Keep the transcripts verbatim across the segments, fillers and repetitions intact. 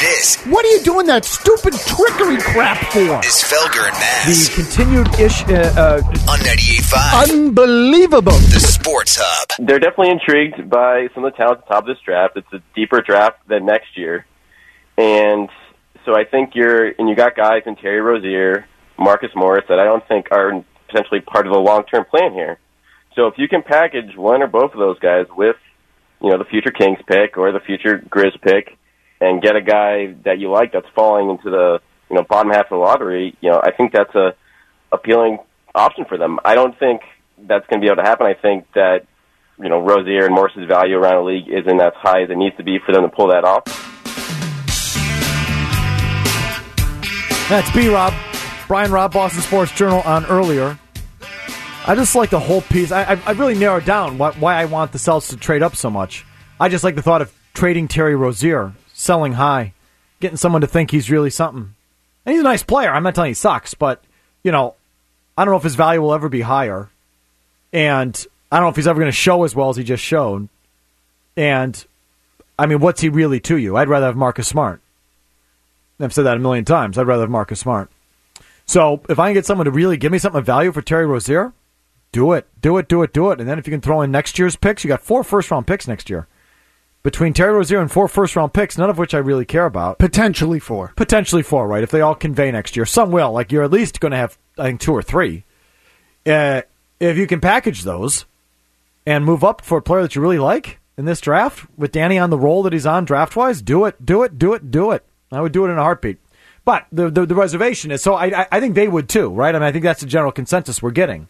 This What are you doing that stupid trickery crap for? is Felger and Maz The continued ish. Uh, uh, on ninety-eight point five. unbelievable. The Sports Hub. They're definitely intrigued by some of the talent at the top of this draft. It's a deeper draft than next year. And so I think you're, and you got guys in Terry Rozier, Marcus Morris, that I don't think are potentially part of the long-term plan here. So if you can package one or both of those guys with, you know, the future Kings pick or the future Grizz pick and get a guy that you like that's falling into the, you know, bottom half of the lottery, you know, I think that's a appealing option for them. I don't think that's going to be able to happen. I think that, you know, Rozier and Morris's value around the league isn't as high as it needs to be for them to pull that off. That's B-Rob, Brian Robb, Boston Sports Journal on earlier. I just like the whole piece. I, I, I really narrowed down why, why I want the Celtics to trade up so much. I just like the thought of trading Terry Rozier, selling high, getting someone to think he's really something. And he's a nice player. I'm not telling you he sucks, but, you know, I don't know if his value will ever be higher. And I don't know if he's ever going to show as well as he just showed. And, I mean, what's he really to you? I'd rather have Marcus Smart. I've said that a million times. I'd rather have Marcus Smart. So if I can get someone to really give me something of value for Terry Rozier, do it, do it, do it, do it. And then if you can throw in next year's picks, you got four first-round picks next year. Between Terry Rozier and four first-round picks, none of which I really care about. Potentially four. Potentially four, right, if they all convey next year. Some will. Like, you're at least going to have, I think, two or three. Uh, if you can package those and move up for a player that you really like in this draft, with Danny on the roll that he's on draft-wise, do it, do it, do it, do it. I would do it in a heartbeat. But the the, the reservation is, so I, I think they would too, right? I mean, I think that's the general consensus we're getting.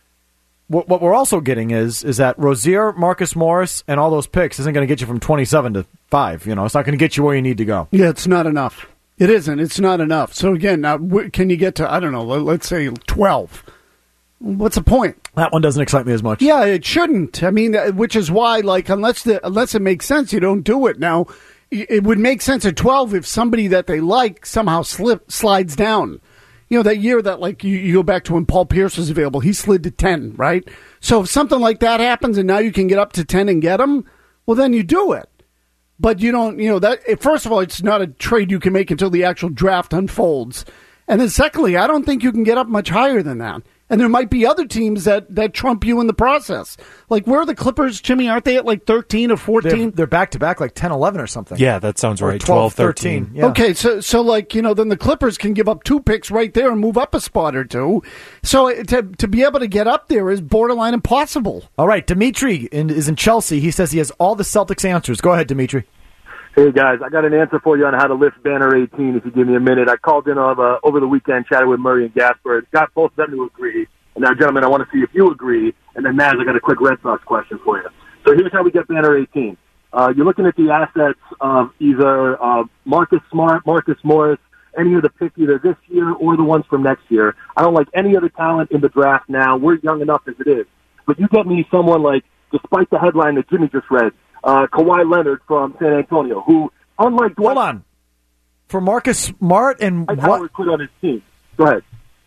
What, what we're also getting is is that Rozier, Marcus Morris, and all those picks isn't going to get you from twenty-seven to five. You know, it's not going to get you where you need to go. Yeah, it's not enough. It isn't. It's not enough. So again, now can you get to, I don't know, let's say twelve? What's the point? That one doesn't excite me as much. Yeah, it shouldn't. I mean, which is why, like, unless the unless it makes sense, you don't do it. Now, it would make sense at twelve if somebody that they like somehow slip slides down. You know, that year that, like, you, you go back to when Paul Pierce was available, he slid to ten, right? So if something like that happens and now you can get up to ten and get him, well, then you do it. But you don't, you know, that, first of all, it's not a trade you can make until the actual draft unfolds. And then secondly, I don't think you can get up much higher than that. And there might be other teams that, that trump you in the process. Like, where are the Clippers, Jimmy? Aren't they at like thirteen or fourteen? They're, they're back-to-back like ten eleven or something. Yeah, that sounds right. twelve thirteen. Yeah. Okay, so, so like, you know, then the Clippers can give up two picks right there and move up a spot or two. So to, to be able to get up there is borderline impossible. All right, Dimitri in, is in Chelsea. He says he has all the Celtics answers. Go ahead, Dimitri. Hey, guys, I got an answer for you on how to lift Banner eighteen if you give me a minute. I called in over, over the weekend, chatted with Murray and Gasper. Got both of them to agree. And now, gentlemen, I want to see if you agree. And then, Maz, I got a quick Red Sox question for you. So here's how we get Banner eighteen. Uh, you're looking at the assets of either uh, Marcus Smart, Marcus Morris, any of the picks either this year or the ones from next year. I don't like any other talent in the draft now. We're young enough as it is. But you get me someone like, despite the headline that Jimmy just read, uh, Kawhi Leonard from San Antonio, who, unlike Dwight... Hold on. For Marcus Smart and Dwight what... Howard put on his team. Go ahead.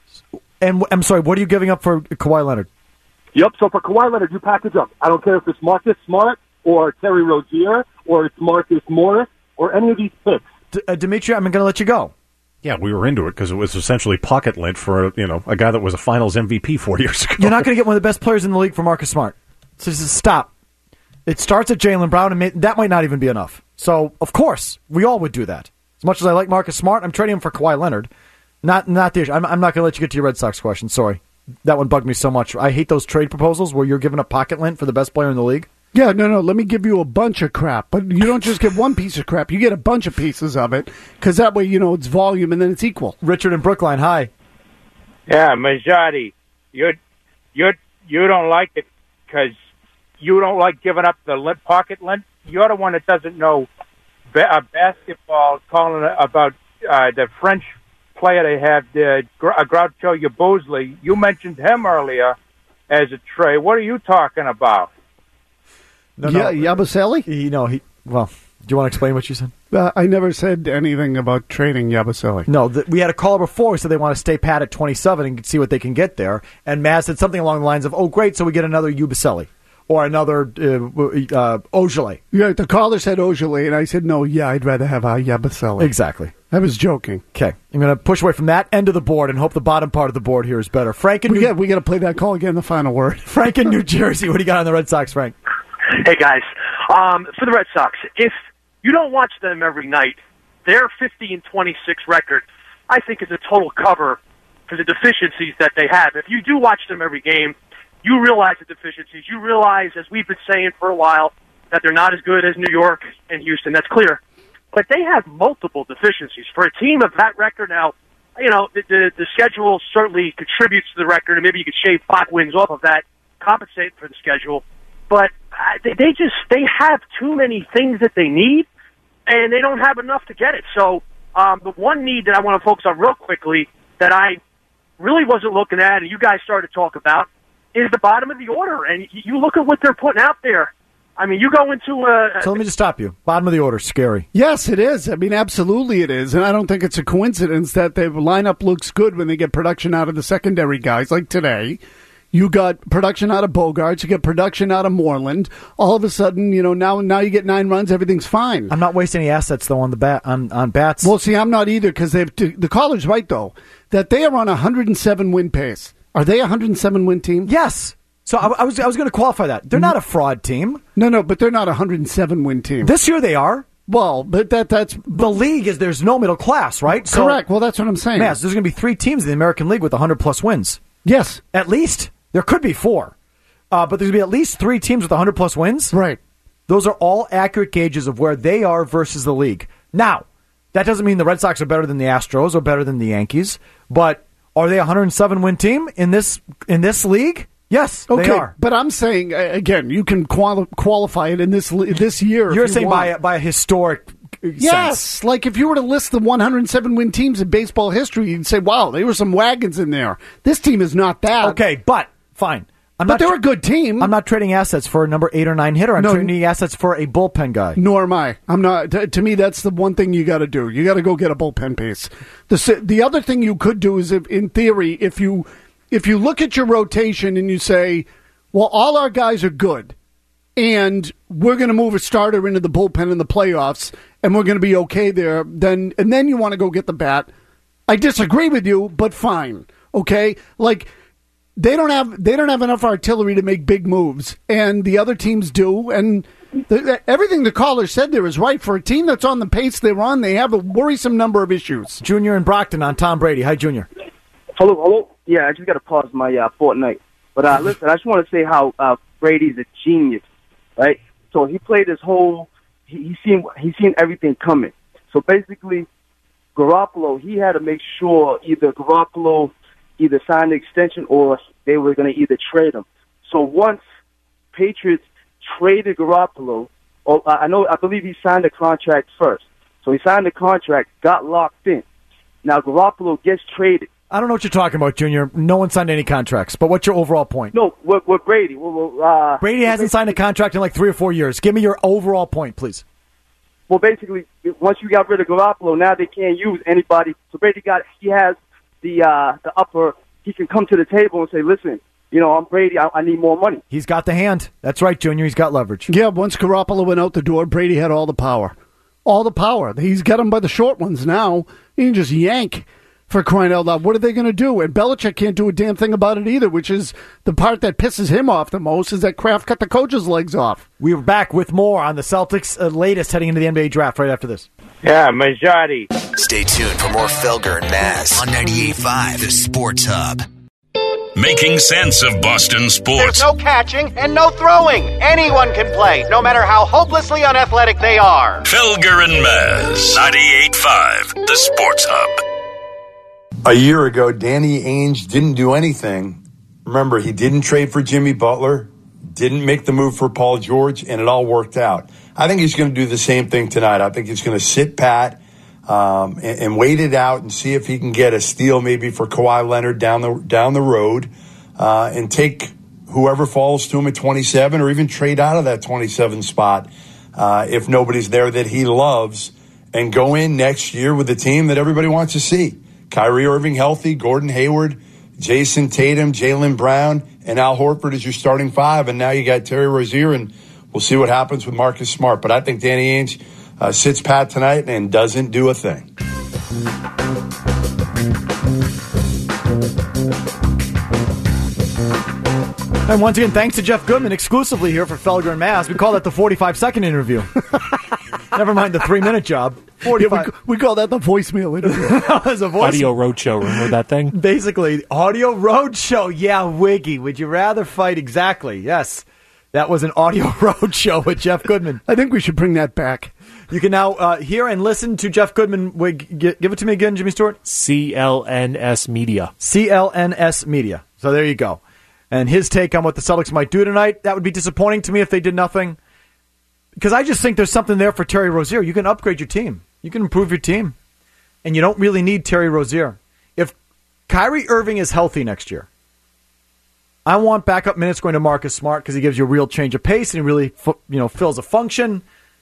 And I'm sorry, what are you giving up for Kawhi Leonard? Yep, so for Kawhi Leonard, you package up. I don't care if it's Marcus Smart or Terry Rozier or it's Marcus Morris or any of these picks. D- uh, Dimitri, I'm going to let you go. Yeah, we were into it because it was essentially pocket lint for, you know, a guy that was a Finals M V P four years ago. You're not going to get one of the best players in the league for Marcus Smart. So just stop. It starts at Jaylen Brown, and may- that might not even be enough. So, of course, we all would do that. As much as I like Marcus Smart, I'm trading him for Kawhi Leonard. Not not the issue. I'm, I'm not going to let you get to your Red Sox question. Sorry. That one bugged me so much. I hate those trade proposals where you're giving up pocket lint for the best player in the league. Yeah, no, no, let me give you a bunch of crap. But you don't just get one piece of crap. You get a bunch of pieces of it because that way, you know, it's volume and then it's equal. Richard in Brookline, hi. Yeah, Majority, you you you don't like it because you don't like giving up the lint, pocket lint. You're the one that doesn't know ba- uh, basketball, calling about uh, the French player they have, the uh, Groucho Yabusele. You mentioned him earlier as a trade. What are you talking about? No, yeah, no. Yabusele? He, no, he. Well, do you want to explain what you said? Uh, I never said anything about trading Yabusele. No, the, we had a caller before who said they want to stay pat at twenty-seven and see what they can get there. And Maz said something along the lines of, oh, great, so we get another Yabusele. or another uh, uh, Ojale. Yeah, the caller said Ojale, and I said, no, yeah, I'd rather have a Yabusele. Exactly. I was joking. Okay. I'm going to push away from that end of the board and hope the bottom part of the board here is better. Frank in We New- got we got to play that call again, the final word. Frank in New Jersey. What do you got on the Red Sox, Frank? Hey, guys. Um, for the Red Sox, if you don't watch them every night, their fifty and twenty-six record, I think, is a total cover for the deficiencies that they have. If you do watch them every game, you realize the deficiencies. You realize, as we've been saying for a while, that they're not as good as New York and Houston. That's clear. But they have multiple deficiencies. For a team of that record now, you know, the, the, the schedule certainly contributes to the record, and maybe you could shave five wins off of that, compensate for the schedule. But uh, they, they just, they have too many things that they need, and they don't have enough to get it. So um, the one need that I want to focus on real quickly that I really wasn't looking at, and you guys started to talk about, is the bottom of the order. And you look at what they're putting out there. I mean, you go into a... So let me just stop you. Bottom of the order, scary. Yes, it is. I mean, absolutely it is. And I don't think it's a coincidence that the lineup looks good when they get production out of the secondary guys, like today. You got production out of Bogarts, you get production out of Moreland. All of a sudden, you know, now now you get nine runs, everything's fine. I'm not wasting any assets, though, on the bat on, on bats. Well, see, I'm not either, because they've the caller's right, though, that they are on a one hundred seven win pace. Are they a one hundred seven win team? Yes. So I, I was I was going to qualify that. They're not a fraud team. No, no, but they're not a one hundred seven win team. This year they are. Well, but that that's... The league is, there's no middle class, right? So, correct. Well, that's what I'm saying. Yes, there's going to be three teams in the American League with one hundred plus wins. Yes. At least. There could be four. Uh, but there's going to be at least three teams with one hundred plus wins. Right. Those are all accurate gauges of where they are versus the league. Now, that doesn't mean the Red Sox are better than the Astros or better than the Yankees, but are they a one hundred seven win team in this in this league? Yes, okay, they are. But I'm saying, again, you can quali- qualify it in this this year. You're if you saying want. by, a, by a historic Yes, sense. like if you were to list the one hundred seven win teams in baseball history, you'd say, wow, there were some wagons in there. This team is not that. Okay, but fine. I'm but not they're tra- a good team. I'm not trading assets for a number eight or nine hitter. I'm No. trading assets for a bullpen guy. Nor am I. I'm not. To, to me, that's the one thing you got to do. You got to go get a bullpen piece. The s- the other thing you could do is, if, in theory, if you if you look at your rotation and you say, well, all our guys are good, and we're going to move a starter into the bullpen in the playoffs, and we're going to be okay there, then and then you want to go get the bat. I disagree with you, but fine. Okay, like. They don't have they don't have enough artillery to make big moves, and the other teams do. And the, everything the caller said there is right. For a team that's on the pace they're on, they have a worrisome number of issues. Junior in Brockton on Tom Brady. Hi, Junior. Hello, hello. Yeah, I just got to pause my uh, Fortnite. But uh, listen, I just want to say how uh, Brady's a genius, right? So he played his whole. He, he seen he seen everything coming. So basically, Garoppolo, he had to make sure either Garoppolo either sign the extension or they were going to either trade him. So once Patriots traded Garoppolo, or I know, I believe he signed the contract first. So he signed the contract, got locked in. Now Garoppolo gets traded. I don't know what you're talking about, Junior. No one signed any contracts. But what's your overall point? No, with, with Brady. Well, uh, Brady hasn't signed a contract in like three or four years. Give me your overall point, please. Well, basically, once you got rid of Garoppolo, now they can't use anybody. So Brady got, he has the uh, the upper, he can come to the table and say, listen, you know, I'm Brady, I, I need more money. He's got the hand. That's right, Junior. He's got leverage. Yeah, once Garoppolo went out the door, Brady had all the power. All the power. He's got him by the short ones now. He can just yank, for crying out loud. What are they going to do? And Belichick can't do a damn thing about it either, which is the part that pisses him off the most, is that Kraft cut the coach's legs off. We're back with more on the Celtics' uh, latest heading into the N B A draft right after this. Yeah, Majority. Stay tuned for more Felger and Maz on ninety-eight point five, the Sports Hub. Making sense of Boston sports. There's no catching and no throwing. Anyone can play, no matter how hopelessly unathletic they are. Felger and Maz, ninety-eight point five, the Sports Hub. A year ago, Danny Ainge didn't do anything. Remember, he didn't trade for Jimmy Butler, didn't make the move for Paul George, and it all worked out. I think he's going to do the same thing tonight. I think he's going to sit pat um, and, and wait it out and see if he can get a steal maybe for Kawhi Leonard down the down the road uh, and take whoever falls to him at twenty-seven, or even trade out of that twenty-seven spot uh, if nobody's there that he loves, and go in next year with a team that everybody wants to see. Kyrie Irving healthy, Gordon Hayward, Jason Tatum, Jaylen Brown, and Al Horford is your starting five, and now you got Terry Rozier, and we'll see what happens with Marcus Smart. But I think Danny Ainge uh, sits pat tonight and doesn't do a thing. And once again, thanks to Jeff Goodman exclusively here for Felger and Maz. We call that the forty-five second interview. Never mind the three minute job. forty-five. Yeah, we, we call that the voicemail interview. As a voice- Audio Roadshow, remember that thing? Basically, Audio Roadshow. Yeah, Wiggy. Would you rather fight? Exactly. Yes. That was an Audio Roadshow with Jeff Goodman. I think we should bring that back. You can now uh, hear and listen to Jeff Goodman. Wig, give it to me again, Jimmy Stewart. C L N S Media. C L N S Media. So there you go. And his take on what the Celtics might do tonight, that would be disappointing to me if they did nothing. Because I just think there's something there for Terry Rozier. You can upgrade your team. You can improve your team. And you don't really need Terry Rozier. If Kyrie Irving is healthy next year, I want backup minutes going to Marcus Smart because he gives you a real change of pace and he really you know, fills a function.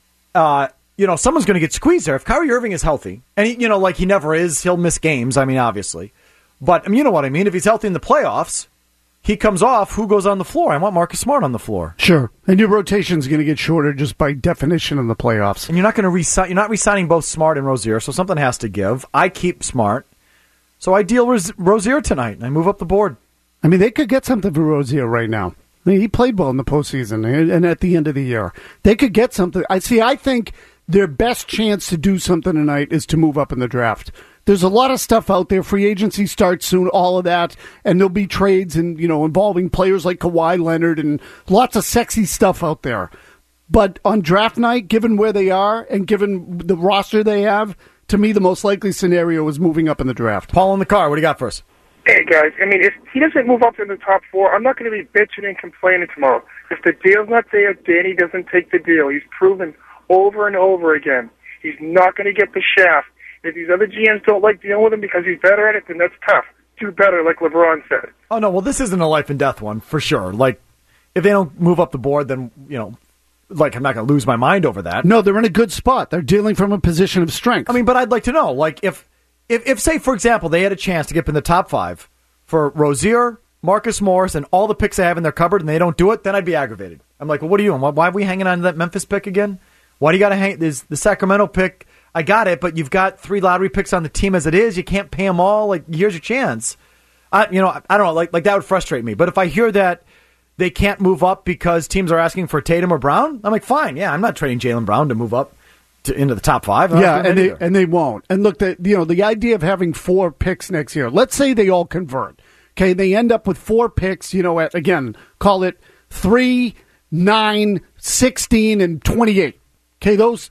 Uh, you know, someone's going to get squeezed there. If Kyrie Irving is healthy, and he, you know, like he never is, he'll miss games, I mean, obviously. But I mean, you know what I mean. If he's healthy in the playoffs, he comes off, who goes on the floor? I want Marcus Smart on the floor. Sure. And your rotation's going to get shorter just by definition in the playoffs. And you're not going to re-sign, you're not re-signing both Smart and Rozier, so something has to give. I keep Smart. So I deal Roz- Rozier tonight, and I move up the board. I mean, they could get something for Rozier right now. I mean, he played well in the postseason and at the end of the year. They could get something. I see, I think their best chance to do something tonight is to move up in the draft. There's a lot of stuff out there. Free agency starts soon, all of that, and there'll be trades and you know involving players like Kawhi Leonard and lots of sexy stuff out there. But on draft night, given where they are and given the roster they have, to me the most likely scenario is moving up in the draft. Paul in the car, what do you got for us? Hey guys, I mean, if he doesn't move up in the top four, I'm not going to be bitching and complaining tomorrow. If the deal's not there, Danny doesn't take the deal. He's proven over and over again he's not going to get the shaft. If these other G Ms don't like dealing with him because he's better at it, then that's tough. Do better, like LeBron said. Oh, no, well, this isn't a life and death one, for sure. Like, if they don't move up the board, then, you know, like, I'm not going to lose my mind over that. No, they're in a good spot. They're dealing from a position of strength. I mean, but I'd like to know, like, if, if, if say, for example, they had a chance to get up in the top five for Rozier, Marcus Morris, and all the picks they have in their cupboard, and they don't do it, then I'd be aggravated. I'm like, well, what are you doing? Why, why are we hanging on to that Memphis pick again? Why do you got to hang? There's the Sacramento pick. I got it, but you've got three lottery picks on the team as it is. You can't pay them all. Like, here's your chance. I, you know, I, I don't know. Like, like that would frustrate me. But if I hear that they can't move up because teams are asking for Tatum or Brown, I'm like, fine. Yeah, I'm not trading Jaylen Brown to move up to, into the top five. Yeah, and they either. and they won't. And look, the you know the idea of having four picks next year. Let's say they all convert. Okay, they end up with four picks. You know, at again, call it three, nine, sixteen, and twenty-eight. Okay, those.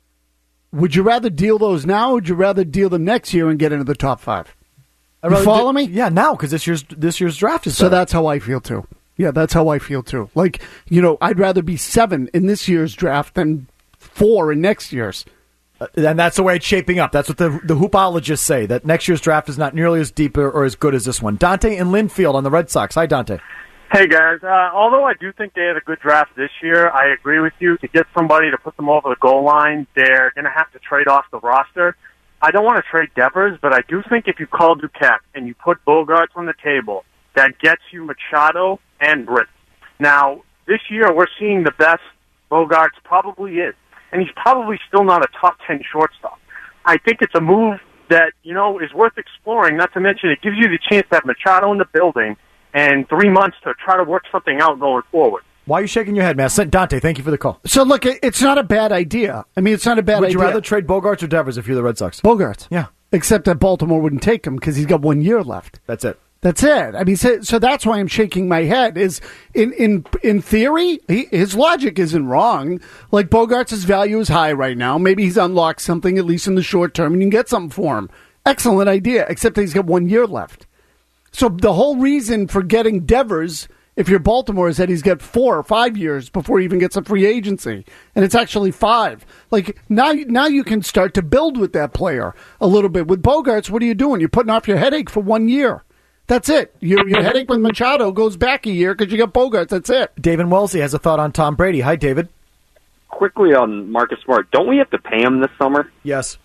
Would you rather deal those now, or would you rather deal them next year and get into the top five? You follow do, me? Yeah, now, because this year's, this year's draft is So better. that's how I feel, too. Yeah, that's how I feel, too. Like, you know, I'd rather be seven in this year's draft than four in next year's. Uh, and that's the way it's shaping up. That's what the the hoopologists say, that next year's draft is not nearly as deep or, or as good as this one. Dante in Linfield on the Red Sox. Hi, Dante. Hey, guys. Uh, although I do think they had a good draft this year, I agree with you. To get somebody to put them over the goal line, they're going to have to trade off the roster. I don't want to trade Devers, but I do think if you call Duquette and you put Bogarts on the table, that gets you Machado and Britt. Now, this year we're seeing the best Bogarts probably is, and he's probably still not a top ten shortstop. I think it's a move that, you know, is worth exploring, not to mention it gives you the chance to have Machado in the building and three months to try to work something out going forward. Why are you shaking your head, man? Dante, thank you for the call. So, look, it's not a bad idea. I mean, it's not a bad Would idea. Would you rather trade Bogarts or Devers if you're the Red Sox? Bogarts. Yeah. Except that Baltimore wouldn't take him because he's got one year left. That's it. That's it. I mean, so, so that's why I'm shaking my head. Is in in in theory, he, his logic isn't wrong. Like Bogarts' value is high right now. Maybe he's unlocked something at least in the short term, and you can get something for him. Excellent idea. Except that he's got one year left. So the whole reason for getting Devers, if you're Baltimore, is that he's got four or five years before he even gets a free agency, and it's actually five. Like now, now you can start to build with that player a little bit. With Bogarts, what are you doing? You're putting off your headache for one year. That's it. Your, your headache with Machado goes back a year because you got Bogarts. That's it. David Wellesley has a thought on Tom Brady. Hi, David. Quickly on Marcus Smart, don't we have to pay him this summer? Yes.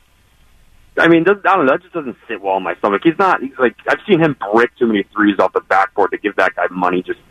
I mean, I don't know. That just doesn't sit well in my stomach. He's not. He's like I've seen him brick too many threes off the backboard to give that guy money just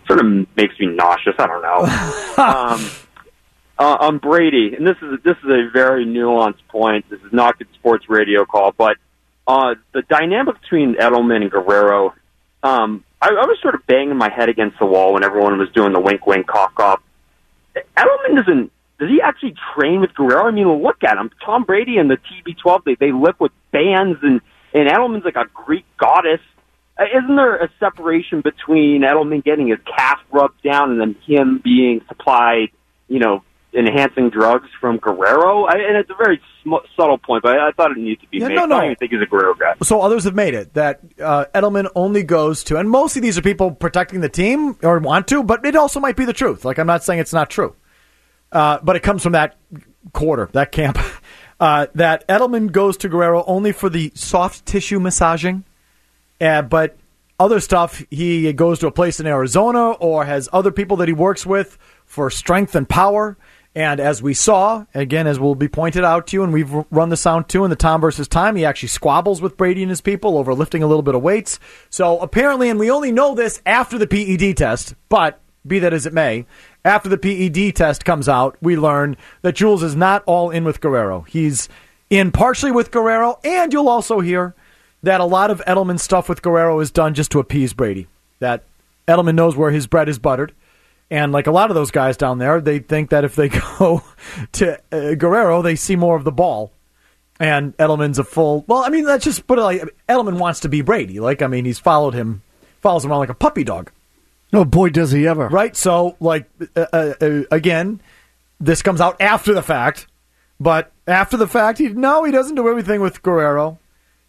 sort of makes me nauseous. I don't know. um, uh, on Brady, and this is this is a very nuanced point. This is not good sports radio call, but uh, the dynamic between Edelman and Guerrero. Um, I, I was sort of banging my head against the wall when everyone was doing the wink, wink, cough, cough. Edelman doesn't. Does he actually train with Guerrero? I mean, look at him. Tom Brady and the T B twelve, they, they live with bands, and, and Edelman's like a Greek goddess. Uh, isn't there a separation between Edelman getting his calf rubbed down and then him being supplied, you know, enhancing drugs from Guerrero? I, and it's a very sm- subtle point, but I, I thought it needed to be yeah, made. No, no. I don't even think he's a Guerrero guy. So others have made it that uh, Edelman only goes to, and mostly these are people protecting the team or want to, but it also might be the truth. Like, I'm not saying it's not true. Uh, but it comes from that quarter, that camp, uh, that Edelman goes to Guerrero only for the soft tissue massaging. Uh, but other stuff, he goes to a place in Arizona or has other people that he works with for strength and power. And as we saw, again, as will be pointed out to you, and we've run the sound too in the Tom versus Time, he actually squabbles with Brady and his people over lifting a little bit of weights. So apparently, and we only know this after the P E D test, but be that as it may, after the P E D test comes out, we learn that Jules is not all in with Guerrero. He's in partially with Guerrero, and you'll also hear that a lot of Edelman's stuff with Guerrero is done just to appease Brady. That Edelman knows where his bread is buttered. And like a lot of those guys down there, they think that if they go to uh, Guerrero, they see more of the ball. And Edelman's a full... Well, I mean, let's just put it like... Edelman wants to be Brady. Like, I mean, he's followed him, follows him around like a puppy dog. Oh, boy, does he ever. Right? So, like, uh, uh, again, this comes out after the fact. But after the fact, he no, he doesn't do everything with Guerrero.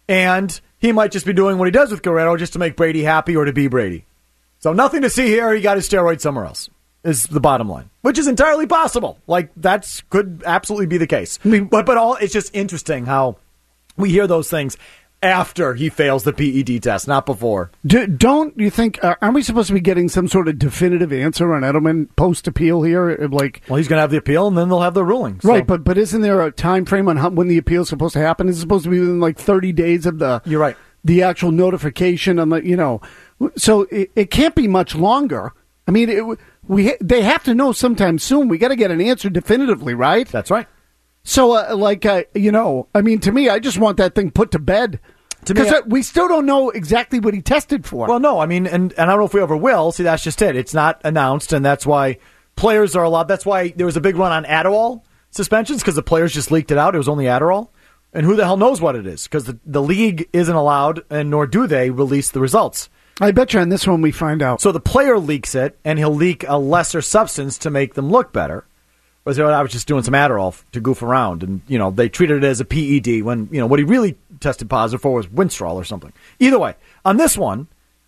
And he might just be doing what he does with Guerrero just to make Brady happy or to be Brady. So nothing to see here. He got his steroids somewhere else, is the bottom line, which is entirely possible. Like, that could absolutely be the case. I mean, but, but all it's just interesting how we hear those things after he fails the P E D test, not before. Do, don't you think, uh, aren't we supposed to be getting some sort of definitive answer on Edelman post-appeal here? Like, well, he's going to have the appeal, and then they'll have the ruling. So. Right, but but isn't there a time frame on how, when the appeal is supposed to happen? Is it supposed to be within like thirty days of the... You're right. The actual notification on the, you know... So it, it can't be much longer. I mean, it, we they have to know sometime soon. We got to get an answer definitively, right? That's right. So, uh, like, uh, you know, I mean, to me, I just want that thing put to bed. Because uh, we still don't know exactly what he tested for. Well, no, I mean, and, and I don't know if we ever will. See, that's just it. It's not announced, and that's why players are allowed. That's why there was a big run on Adderall suspensions, because the players just leaked it out. It was only Adderall. And who the hell knows what it is? Because the, the league isn't allowed, and nor do they release the results. I bet you on this one we find out. So the player leaks it, and he'll leak a lesser substance to make them look better. Or say, well, I was just doing some Adderall to goof around, and you know they treated it as a P E D when you know what he really tested positive for was Winstrol or something. Either way, on this one,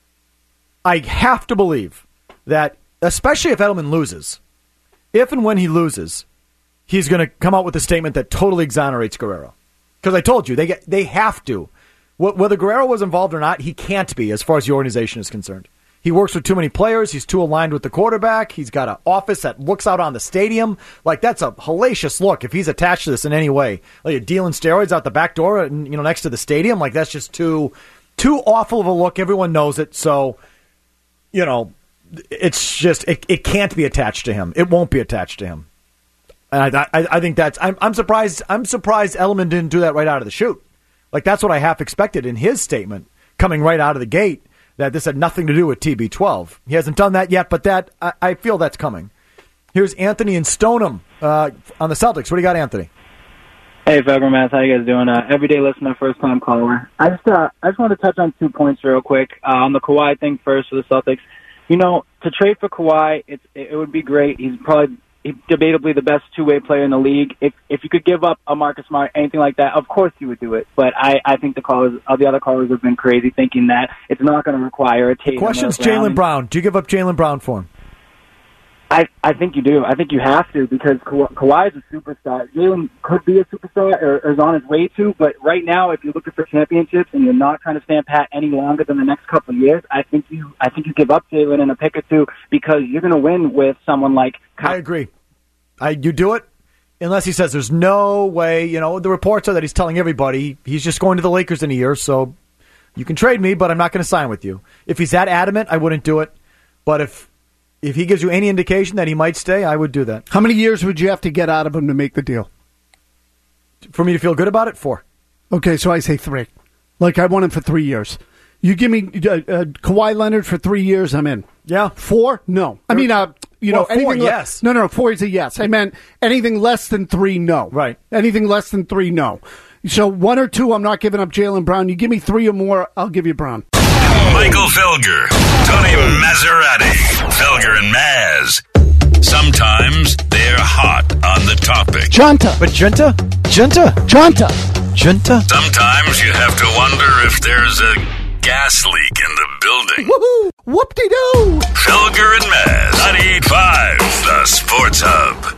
I have to believe that, especially if Edelman loses, if and when he loses, he's going to come out with a statement that totally exonerates Guerrero. Because I told you they get they have to. Whether Guerrero was involved or not, he can't be as far as the organization is concerned. He works with too many players. He's too aligned with the quarterback. He's got an office that looks out on the stadium. Like, that's a hellacious look if he's attached to this in any way. Like, you're dealing steroids out the back door, you know, next to the stadium. Like, that's just too, too awful of a look. Everyone knows it. So, you know, it's just, it, it can't be attached to him. It won't be attached to him. And I, I, I think that's, I'm, I'm surprised, I'm surprised Edelman didn't do that right out of the chute. Like, that's what I half expected in his statement coming right out of the gate, that this had nothing to do with T B twelve. He hasn't done that yet, but that I, I feel that's coming. Here's Anthony in Stoneham uh, on the Celtics. What do you got, Anthony? Hey, Fabermas, how you guys doing? Uh, everyday listener, first-time caller. I just uh, I just want to touch on two points real quick. Uh, on the Kawhi thing first for the Celtics. You know, to trade for Kawhi, it's, it would be great. He's probably He's debatably the best two-way player in the league. If if you could give up a Marcus Smart, anything like that, of course you would do it. But I, I think the callers, uh, the other callers have been crazy thinking that it's not going to require a Tatum. The question's Jaylen Brown. Do you give up Jaylen Brown for him? I, I think you do. I think you have to, because Ka- Kawhi is a superstar. Jaylen could be a superstar or, or is on his way to, but right now, if you're looking for championships and you're not trying to stand pat any longer than the next couple of years, I think you I think you give up Jaylen and a pick or two, because you're going to win with someone like Kyle. I agree. I, you do it unless he says there's no way. You know, the reports are that he's telling everybody he's just going to the Lakers in a year, so you can trade me, but I'm not going to sign with you. If he's that adamant, I wouldn't do it. But if if he gives you any indication that he might stay, I would do that. How many years would you have to get out of him to make the deal? For me to feel good about it, four. Okay, so I say three. Like, I want him for three years. You give me uh, uh, Kawhi Leonard for three years, I'm in. Yeah. Four? No. I mean, uh, you Well, know, four, anything le- yes. No, no, four is a yes. I meant anything less than three, no. Right. Anything less than three, no. So one or two, I'm not giving up Jaylen Brown. You give me three or more, I'll give you Brown. Michael Felger, Tony Maserati, Felger and Maz. Sometimes they're hot on the topic. Junta. But Junta? Junta? Junta. Junta? Sometimes you have to wonder if there's a gas leak in the building. Woohoo! Whoop-de-doo! Felger and Maz, ninety-eight point five, the Sports Hub.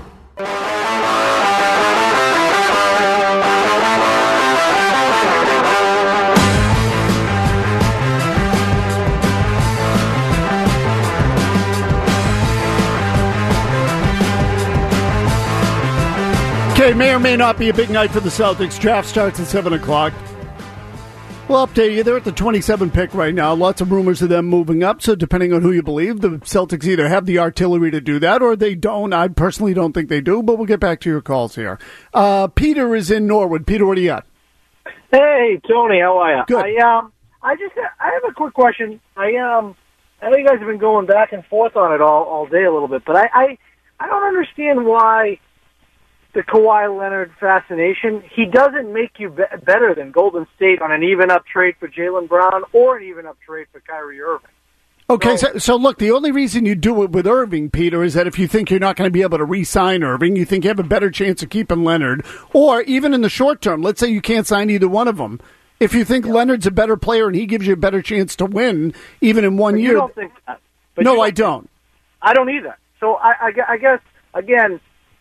Okay, may or may not be a big night for the Celtics. Draft starts at seven o'clock. We'll update you. They're at the twenty-seven pick right now. Lots of rumors of them moving up, so depending on who you believe, the Celtics either have the artillery to do that or they don't. I personally don't think they do, but we'll get back to your calls here. Uh, Peter is in Norwood. Peter, what do you got? Hey, Tony, how are you? Good. I, um, I just I have a quick question. I um, I know you guys have been going back and forth on it all, all day a little bit, but I, I, I don't understand why the Kawhi Leonard fascination, he doesn't make you be- better than Golden State on an even-up trade for Jaylen Brown or an even-up trade for Kyrie Irving. Okay, so, so look, the only reason you do it with Irving, Peter, is that if you think you're not going to be able to re-sign Irving, you think you have a better chance of keeping Leonard, or even in the short term, let's say you can't sign either one of them. If you think yeah. Leonard's a better player and he gives you a better chance to win, even in one but year. You don't think that. But no, don't I don't. Think, I don't either. So I, I, I guess, again,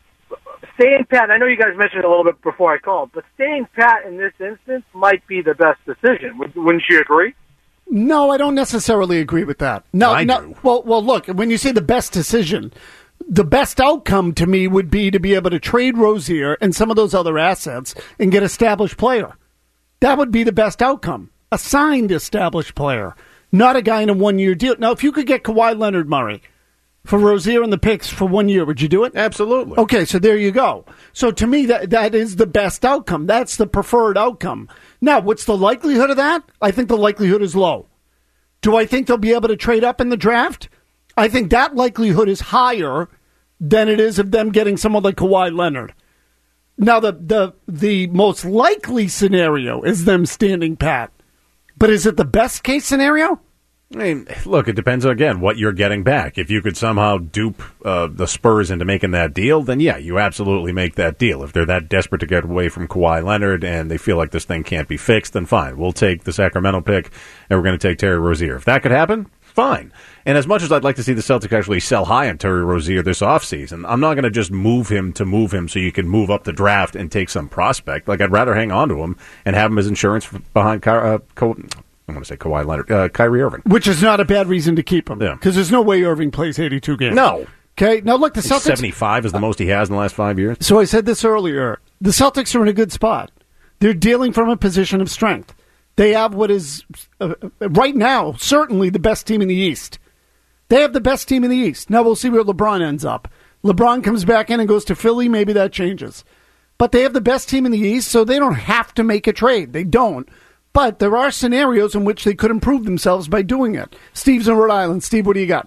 staying pat, I know you guys mentioned it a little bit before I called, but staying pat in this instance might be the best decision. Wouldn't you agree? No, I don't necessarily agree with that. No, I no. do. Well, well, look, when you say the best decision, the best outcome to me would be to be able to trade Rozier and some of those other assets and get established player. That would be the best outcome. A signed established player, not a guy in a one-year deal. Now, if you could get Kawhi Leonard, Murray, for Rozier and the picks for one year, would you do it? Absolutely. Okay, so there you go. So to me, that that is the best outcome. That's the preferred outcome. Now, what's the likelihood of that? I think the likelihood is low. Do I think they'll be able to trade up in the draft? I think that likelihood is higher than it is of them getting someone like Kawhi Leonard. Now, the the the most likely scenario is them standing pat. But is it the best case scenario? I mean, look, it depends, again, what you're getting back. If you could somehow dupe uh, the Spurs into making that deal, then yeah, you absolutely make that deal. If they're that desperate to get away from Kawhi Leonard and they feel like this thing can't be fixed, then fine. We'll take the Sacramento pick and we're going to take Terry Rozier. If that could happen, fine. And as much as I'd like to see the Celtics actually sell high on Terry Rozier this offseason, I'm not going to just move him to move him so you can move up the draft and take some prospect. Like, I'd rather hang on to him and have him as insurance behind uh, Co- I want to say Kawhi Leonard, uh, Kyrie Irving. Which is not a bad reason to keep him. Yeah. Because there's no way Irving plays eighty-two games. No. Okay, now look, the Celtics... seventy-five is the most he has in the last five years. So I said this earlier. The Celtics are in a good spot. They're dealing from a position of strength. They have what is, uh, right now, certainly the best team in the East. They have the best team in the East. Now we'll see where LeBron ends up. LeBron comes back in and goes to Philly, maybe that changes. But they have the best team in the East, so they don't have to make a trade. They don't. But there are scenarios in which they could improve themselves by doing it. Steve's in Rhode Island. Steve, what do you got?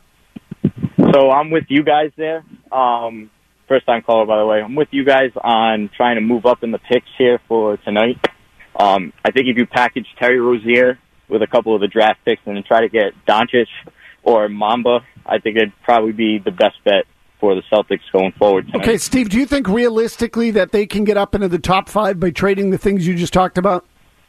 So I'm with you guys there. Um, first time caller, by the way. I'm with you guys on trying to move up in the picks here for tonight. Um, I think if you package Terry Rozier with a couple of the draft picks and then try to get Doncic or Mamba, I think it'd probably be the best bet for the Celtics going forward tonight. Okay, Steve, do you think realistically that they can get up into the top five by trading the things you just talked about?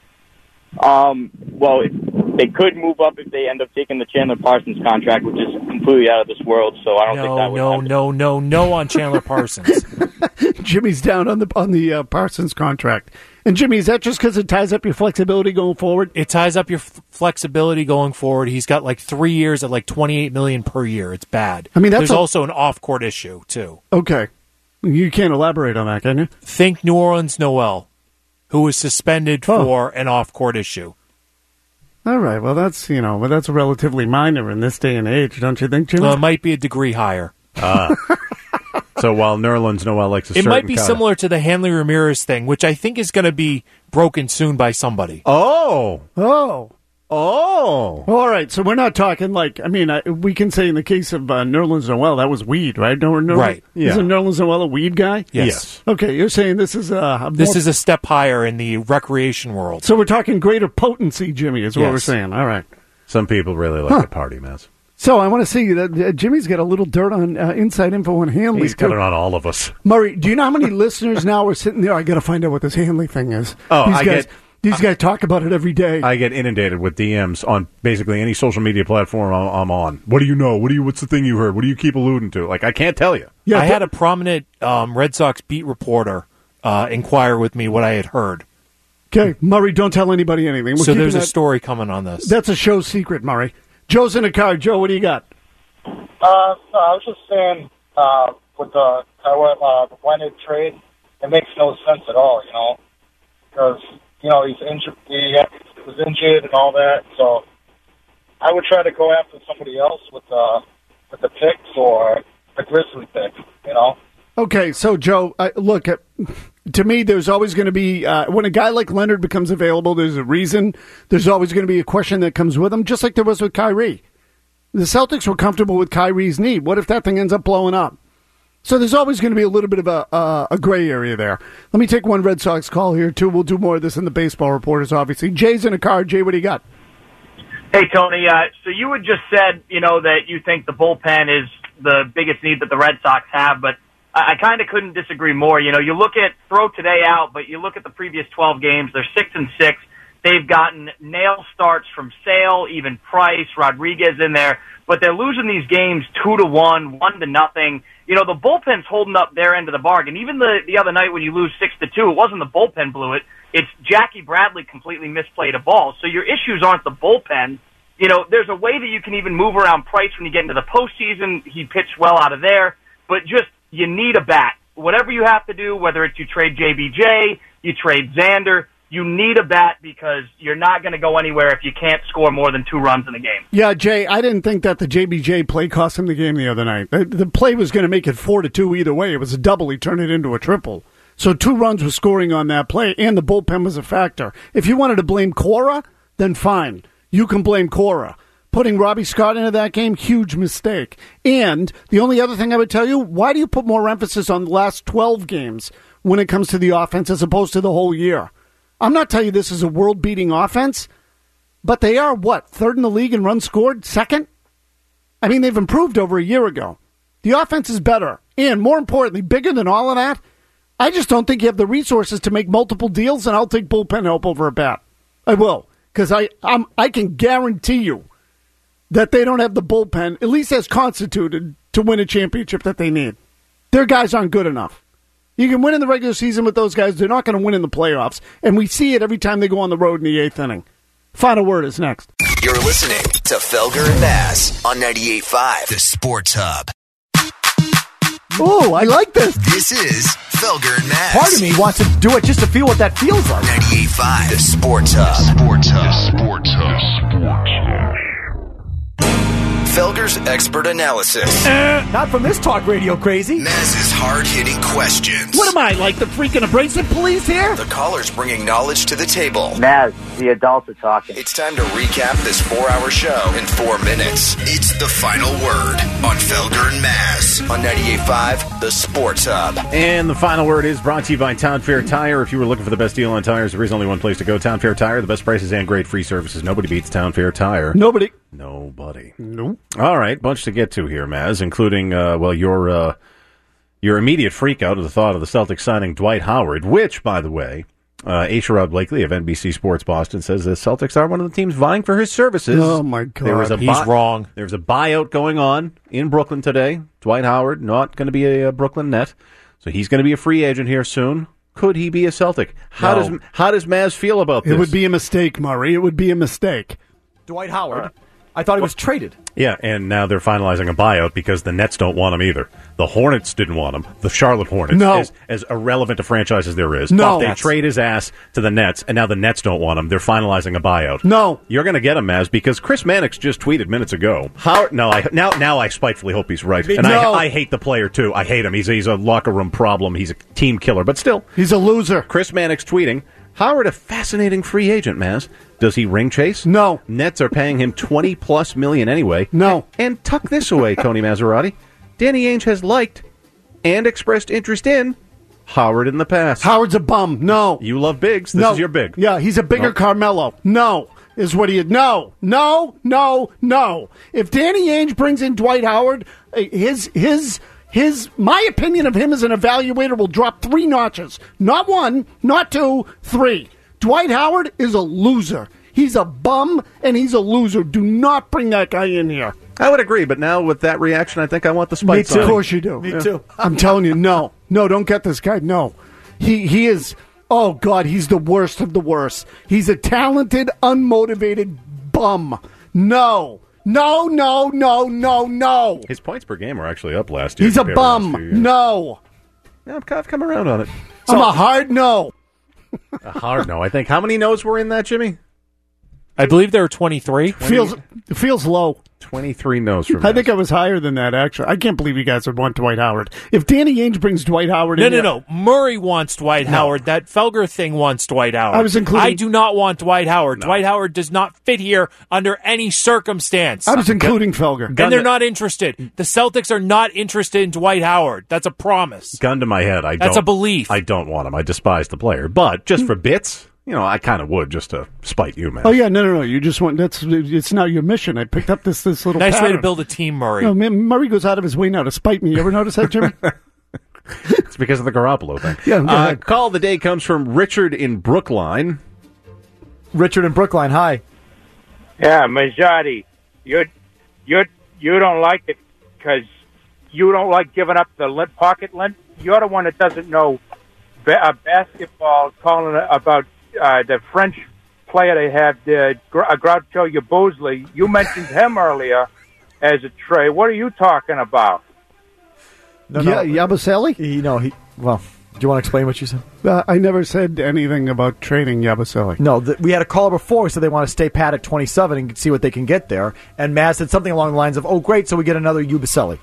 Um, well, it, they could move up if they end up taking the Chandler Parsons contract, which is completely out of this world. So I don't no, think that would no, happen. no, no, no on Chandler Parsons. Jimmy's down on the on the uh, Parsons contract. And Jimmy, is that just because it ties up your flexibility going forward? It ties up your f- flexibility going forward. He's got like three years at like twenty-eight million dollars per year. It's bad. I mean, that's there's a- also an off-court issue too. Okay, you can't elaborate on that, can you? Think New Orleans Noel, who was suspended oh. for an off-court issue. All right. Well, that's you know, well, that's relatively minor in this day and age, don't you think, Jim? Well, it might be a degree higher. Uh, so while Nerlens Noel likes a It certain might be kind of- similar to the Hanley Ramirez thing, which I think is going to be broken soon by somebody. Oh. Oh. Oh. All right. So we're not talking like, I mean, I, we can say in the case of uh, Nerlens Noel, that was weed, right? No, no, Right. Yeah. Isn't Nerlens Noel a weed guy? Yes. Yes. Okay. You're saying this is a. This more- is a step higher in the recreation world. So we're talking greater potency, Jimmy, is what Yes. we're saying. All right. Some people really like Huh. the party, Maz. So I want to see that uh, Jimmy's got a little dirt on uh, inside info on Hanley. He's got too. it on all of us. Murray, do you know how many listeners now are sitting there? I got to find out what this Hanley thing is. Oh, these I guys, get- these guys talk about it every day. I get inundated with D Ms on basically any social media platform I'm, I'm on. What do you know? What do you? What's the thing you heard? What do you keep alluding to? Like, I can't tell you. I had a prominent um, Red Sox beat reporter uh, inquire with me what I had heard. Okay, Murray, don't tell anybody anything. We're so keeping there's a that- story coming on this. That's a show secret, Murray. Joe's in the car. Joe, what do you got? Uh, no, I was just saying, uh, with the Taiwan, uh, the Leonard trade, it makes no sense at all, you know, because you know he's injured, he was injured and all that. So I would try to go after somebody else with the with the picks or the Grizzly pick, you know. Okay, so Joe, uh, look, uh, to me, there's always going to be, uh, when a guy like Leonard becomes available, there's a reason. There's always going to be a question that comes with him, just like there was with Kyrie. The Celtics were comfortable with Kyrie's knee. What if that thing ends up blowing up? So there's always going to be a little bit of a, uh, a gray area there. Let me take one Red Sox call here, too. We'll do more of this in the baseball reporters, obviously. Jay's in a car. Jay, what do you got? Hey, Tony. Uh, so you had just said, you know, that you think the bullpen is the biggest need that the Red Sox have, but I, I kind of couldn't disagree more. You know, you look at throw today out, but you look at the previous twelve games, they're six and six. They've gotten nail starts from Sale, even Price, Rodriguez in there, but they're losing these games two to one, one to nothing. You know, the bullpen's holding up their end of the bargain. Even the the other night when you lose six to two, it wasn't the bullpen blew it. It's Jackie Bradley completely misplayed a ball. So your issues aren't the bullpen. You know, there's a way that you can even move around Price when you get into the postseason. He pitched well out of there, but just you need a bat. Whatever you have to do, whether it's you trade J B J, you trade Xander, you need a bat because you're not going to go anywhere if you can't score more than two runs in a game. Yeah, Jay, I didn't think that the J B J play cost him the game the other night. The, the play was going to make it four to two either way. It was a double. He turned it into a triple. So two runs were scoring on that play, and the bullpen was a factor. If you wanted to blame Cora, then fine. You can blame Cora. Putting Robbie Scott into that game, huge mistake. And the only other thing I would tell you, why do you put more emphasis on the last twelve games when it comes to the offense as opposed to the whole year? I'm not telling you this is a world-beating offense, but they are, what, third in the league in runs scored? Second? I mean, they've improved over a year ago. The offense is better. And more importantly, bigger than all of that, I just don't think you have the resources to make multiple deals, and I'll take bullpen help over a bat. I will, because I I'm, I can guarantee you that they don't have the bullpen, at least as constituted, to win a championship that they need. Their guys aren't good enough. You can win in the regular season with those guys. They're not going to win in the playoffs, and we see it every time they go on the road in the eighth inning. Final word is next. You're listening to Felger and Bass on ninety-eight point five, the Sports Hub. Oh, I like this. This is Felger and Bass. Part of me wants to do it just to feel what that feels like. ninety-eight point five, the Sports Hub. Sports Hub. Sports Hub. Sports Hub. Felger's expert analysis. Uh, not from this talk radio crazy. Maz's hard-hitting questions. What am I, like the freaking abrasive police here? The callers bringing knowledge to the table. Maz, the adults are talking. It's time to recap this four-hour show in four minutes. It's the final word on Felger and Maz on ninety-eight point five, the Sports Hub. And the final word is brought to you by Town Fair Tire. If you were looking for the best deal on tires, there is only one place to go. Town Fair Tire, the best prices and great free services. Nobody beats Town Fair Tire. Nobody. Nobody. Nope. All right, bunch to get to here, Maz, including, uh, well, your uh, your immediate freak out of the thought of the Celtics signing Dwight Howard, which, by the way, uh, A. Sherrod Blakely of N B C Sports Boston says the Celtics are one of the teams vying for his services. Oh, my God. There was a He's wrong. There was a buyout going on in Brooklyn today. Dwight Howard not going to be a, a Brooklyn Net, so he's going to be a free agent here soon. Could he be a Celtic? How No. does how does Maz feel about this? It would be a mistake, Murray. It would be a mistake. Dwight Howard. I thought he was traded. Yeah, and now they're finalizing a buyout because the Nets don't want him either. The Hornets didn't want him. The Charlotte Hornets, No. as, as irrelevant a franchise as there is, No. thought they That's- trade his ass to the Nets, and now the Nets don't want him. They're finalizing a buyout. No. You're going to get him, Maz, because Chris Mannix just tweeted minutes ago. How? No, I now now I spitefully hope he's right, and No. I, I hate the player too. I hate him. He's he's a locker room problem. He's a team killer, but still, he's a loser. Chris Mannix tweeting. Howard, a fascinating free agent, Maz. Does he ring chase? No. Nets are paying him twenty plus million anyway. No. And tuck this away, Tony Maserati. Danny Ainge has liked and expressed interest in Howard in the past. Howard's a bum. No. You love bigs. This no. is your big. Yeah, he's a bigger No. Carmelo. No. Is what he no, no, no, no. If Danny Ainge brings in Dwight Howard, uh, his his his my opinion of him as an evaluator will drop three notches. Not one, not two, three. Dwight Howard is a loser. He's a bum and he's a loser. Do not bring that guy in here. I would agree, but now with that reaction, I think I want the spikes Me too. on Of him. course you do. Me Yeah. too. I'm telling you, no, no, don't get this guy. No, he he is. Oh God, he's the worst of the worst. He's a talented, unmotivated bum. No, no, no, no, no, no. His points per game were actually up last year. He's a compared to last few bum. years. No, Yeah, I've kind of come around on it. I'm a hard no. A hard no, I think. How many no's were in that, Jimmy? I believe there were twenty-three. Feels feels low. twenty-three no's from I think I was higher than that, actually. I can't believe you guys would want Dwight Howard. If Danny Ainge brings Dwight Howard No, in no, here- no. Murray wants Dwight Howard. That Felger thing wants Dwight Howard. I was including- I do not want Dwight Howard. Dwight Howard does not fit here under any circumstance. I was including Felger. And they're not interested. The Celtics are not interested in Dwight Howard. That's a promise. Gun to my head, I That's don't. a belief. I don't want him. I despise the player, but just for bits, you know, I kind of would just to spite you, man. Oh yeah, no, no, no. You just want that's it's now your mission. I picked up this this little Nice way to pattern. build a team, Murray. No, man, Murray goes out of his way now to spite me. You ever notice that, Jimmy? It's because of the Garoppolo thing. Yeah, go uh, ahead. call of the day comes from Richard in Brookline. Richard in Brookline, hi. Yeah, Majority, you you you don't like it because you don't like giving up the limp pocket lint. You're the one that doesn't know ba- uh, basketball. Calling it about uh, the French player they have, the Gr- uh, Groucho Yabusele. You mentioned him earlier as a trade. What are you talking about? No, yeah, Yabusele? He, no, he. Well, do you want to explain what you said? Uh, I never said anything about trading Yabusele. No, the, we had a caller before who said they want to stay pat at twenty-seven and see what they can get there. And Maz said something along the lines of, "Oh, great, so we get another Yabusele."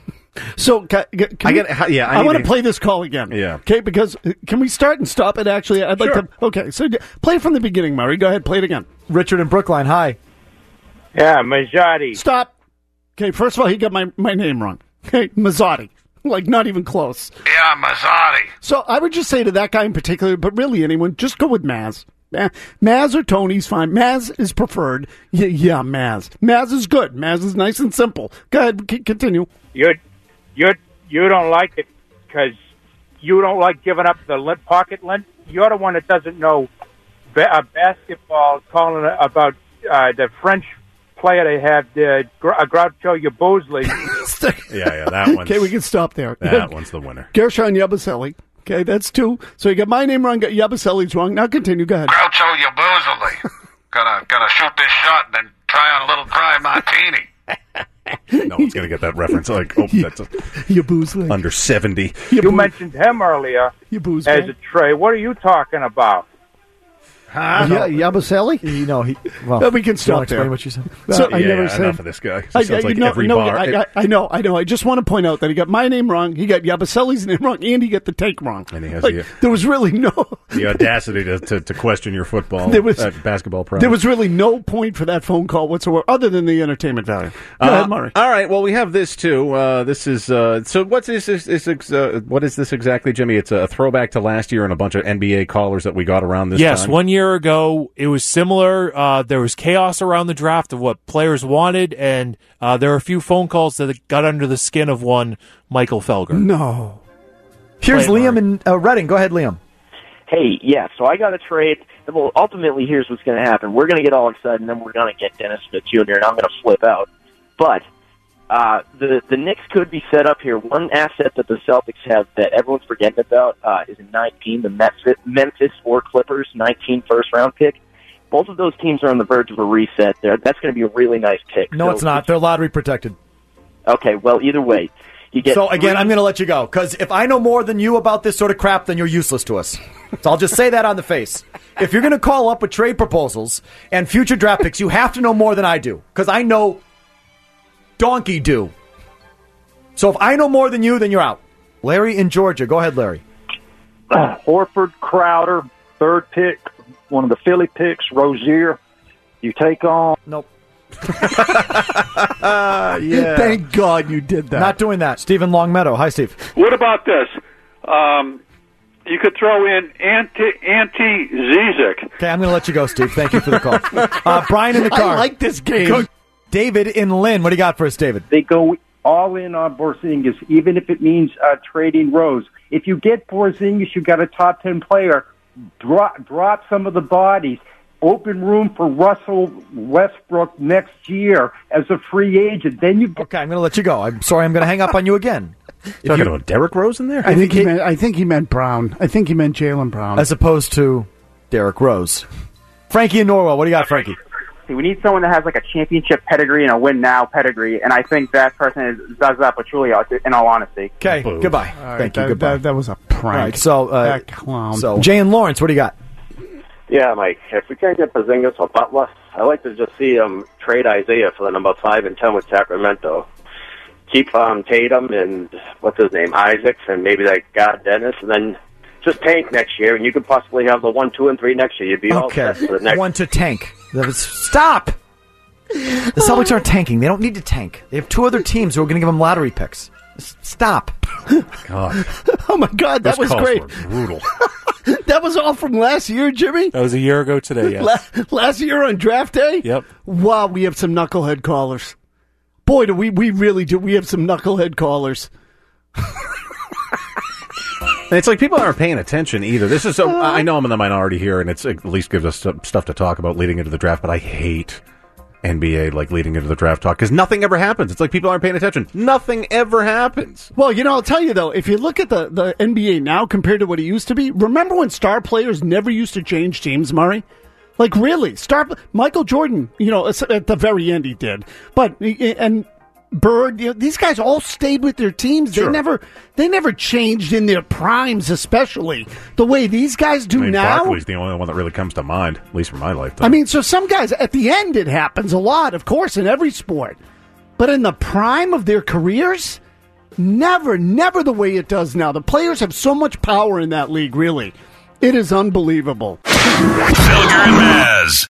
So, can, can I we- get- yeah, I I, need want to to- play this call again. Yeah. Okay, because uh, can we start and stop it? Actually, I'd like Sure. to. Okay, so d- play it from the beginning, Murray. Go ahead, play it again. Richard in Brookline, hi. Yeah, Majority. Stop. Okay, first of all, he got my, my name wrong. Okay, Mazzotti. Like, not even close. Yeah, Mazzotti. So I would just say to that guy in particular, but really anyone, just go with Maz. Eh, Maz or Tony's fine. Maz is preferred. Yeah, yeah, Maz. Maz is good. Maz is nice and simple. Go ahead, c- continue. You you you don't like it because you don't like giving up the limp pocket lint. You're the one that doesn't know ba- uh, basketball. Calling it about uh, the French player they have, the Gr- uh, Groucho Yabusele. Yeah, yeah, that one's Okay, we can stop there. that one's the winner. Gershon Yabusele. Okay, that's two. So you got my name wrong, got Yabusele's wrong. Now continue. Go ahead. Groucho Yabusele. gonna gonna shoot this shot and then try on a little dry martini. No one's going to get that reference. Like, oh, that's a, Yabusele. under seventy. You mentioned him earlier Yabusele. as a trade. What are you talking about? Yeah, Yabusele? You know, he. Well, Uh, we can do you stop wanna explain there. what you said? So I Yeah, never yeah, said enough of this guy. I, Sounds I- like no, every no, bar. I, I, I know, I know. I just want to point out that he got my name wrong. He got Yabusele's name wrong, and he got the take wrong. And he has Like, the- there was really no. The audacity to, to, to question your football, There was- uh, basketball prowess. There was really no point for that phone call whatsoever, other than the entertainment value. Go Uh, ahead, Murray. All right. Well, we have this too. Uh, this is uh, so. What's this? Is, is, is, uh, what is this exactly, Jimmy? It's a throwback to last year and a bunch of N B A callers that we got around this yes, time. one year ago it was similar. Uh, there was chaos around the draft of what players wanted, and uh, there were a few phone calls that got under the skin of one Michael Felger. No. Here's Play it, Liam in uh, Reading. Go ahead, Liam. Hey, yeah, so I got a trade. Well, ultimately, here's what's going to happen. We're going to get all excited, and then we're going to get Dennis Smith Junior, and I'm going to flip out. But uh, the the Knicks could be set up here. One asset that the Celtics have that everyone's forgetting about uh, is a nineteen, the Memphis, Memphis or Clippers nineteen first-round pick. both of those teams are on the verge of a reset. There, that's going to be a really nice pick. No, so, it's not. They're lottery protected. Okay, well, either way, you get. So again, three- I'm going to let you go because if I know more than you about this sort of crap, then you're useless to us. So I'll just say that on the face. If you're going to call up with trade proposals and future draft picks, you have to know more than I do because I know donkey do. So if I know more than you, then you're out. Larry in Georgia. Go ahead, Larry. Uh, Horford, Crowder, third pick, one of the Philly picks, Rozier. You take on. Nope. Uh, yeah. Thank God you did that. Not doing that. Stephen Longmeadow. Hi, Steve. What about this? Um, you could throw in anti anti Zizic. Okay, I'm going to let you go, Steve. Thank you for the call. Uh, Brian in the car. I like this game. Go- David in Lynn. What do you got for us, David? They go all in on Porzingis, even if it means uh, trading Rose. If you get Porzingis, you got a top ten player. Drop, drop some of the bodies. Open room for Russell Westbrook next year as a free agent. Then you okay. I'm going to let you go. I'm sorry. I'm going to hang up on you again. Talking about Derrick Rose in there? I think he meant. I think he meant Brown. I think he meant Jaylen Brown, as opposed to Derrick Rose. Frankie in Norwell. What do you got, Frankie? We need someone that has like a championship pedigree and a win now pedigree, and I think that person is Zaza Pachulia. In all honesty. Okay. Goodbye. All right, Thank you. that, Goodbye. That, that was a prank. All right, so uh, that clown. So Jay and Lawrence. What do you got? Yeah, Mike, if we can't get Porzingis or Butler, I'd like to just see um trade Isaiah for the number five and ten with Sacramento. Keep um Tatum and, what's his name, Isaacs, and maybe that guy Dennis, and then just tank next year, and you could possibly have the one, two, and three next year. You'd be all Okay. set for the next. One to tank. That was, stop! The Celtics aren't tanking. They don't need to tank. They have two other teams who are going to give them lottery picks. S- Stop. God. Oh, my God, that Those was calls great. were brutal. That was all from last year, Jimmy? That was a year ago today, yes. La- last year on draft day? Yep. Wow, we have some knucklehead callers. Boy, do we, we really do. We have some knucklehead callers. And it's like people aren't paying attention either. This is so. I know I'm in the minority here, and it's at least gives us some stuff to talk about leading into the draft. But I hate N B A like leading into the draft talk because nothing ever happens. It's like people aren't paying attention. Nothing ever happens. Well, you know, I'll tell you though, if you look at the, the N B A now compared to what it used to be, remember when star players never used to change teams, Murray? Like really, star Michael Jordan, you know, at the very end he did, but and. Bird, you know, these guys all stayed with their teams. They Sure. never, they never changed in their primes, especially the way these guys do I mean, now. Barkley's the only one that really comes to mind, at least for my lifetime. I mean, so some guys at the end it happens a lot, of course, in every sport, but in the prime of their careers, never, never the way it does now. The players have so much power in that league. Really, it is unbelievable. Felger and Maz.